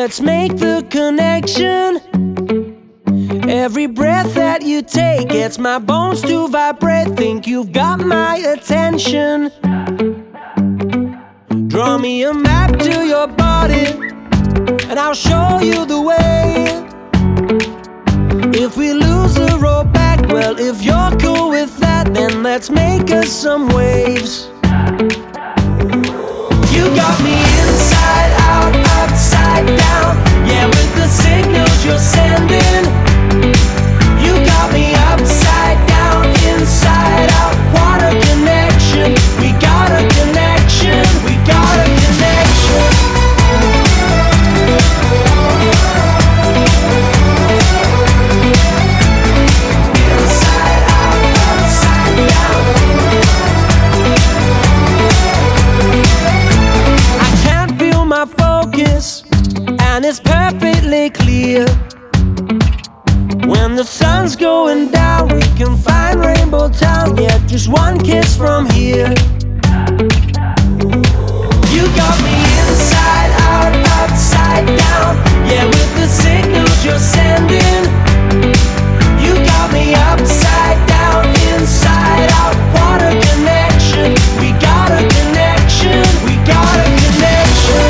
let's make the connection. Every breath that you take gets my bones to vibrate. Think you've got my attention. Draw me a map to your body, and I'll show you the way. If we lose the road back, well, if you're cool with that, then let's make us some waves. You got me inside out, upside down. Yeah, with the signals you're sending. You got me upside down, inside out. What a connection. We got a connection. We got a connection. Inside out, upside down. I can't feel my focus, and it's perfectly clear. When the sun's going down, we can find Rainbow Town. Yeah, just one kiss from here. You got me inside out, upside down. Yeah, with the signals you're sending. You got me upside down, inside out. What a connection. We got a connection. We got a connection.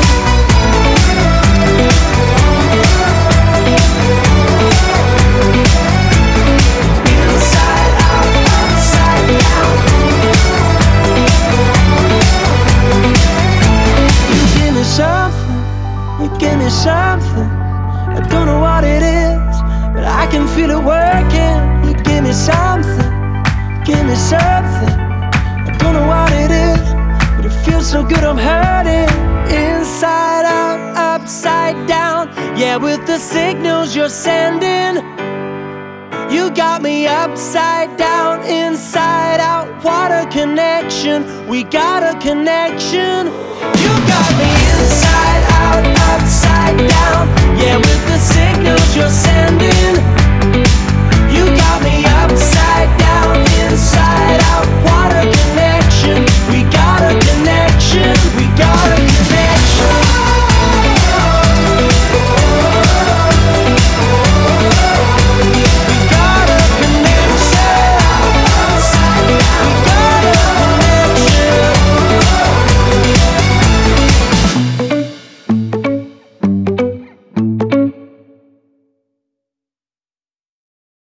Give me something, I don't know what it is, but I can feel it working. You give me something, I don't know what it is, but it feels so good I'm hurting. Inside out, upside down, yeah, with the signals you're sending. You got me upside down, inside out. What a connection, we got a connection. You got me inside out, upside down. Yeah, with the signals you're sending.